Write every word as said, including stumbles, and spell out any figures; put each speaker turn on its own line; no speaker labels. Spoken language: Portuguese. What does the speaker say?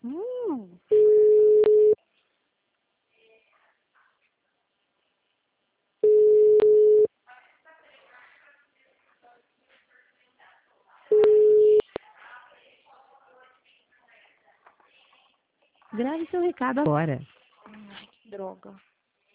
Hum.
Grave seu recado agora.
Ai, que droga.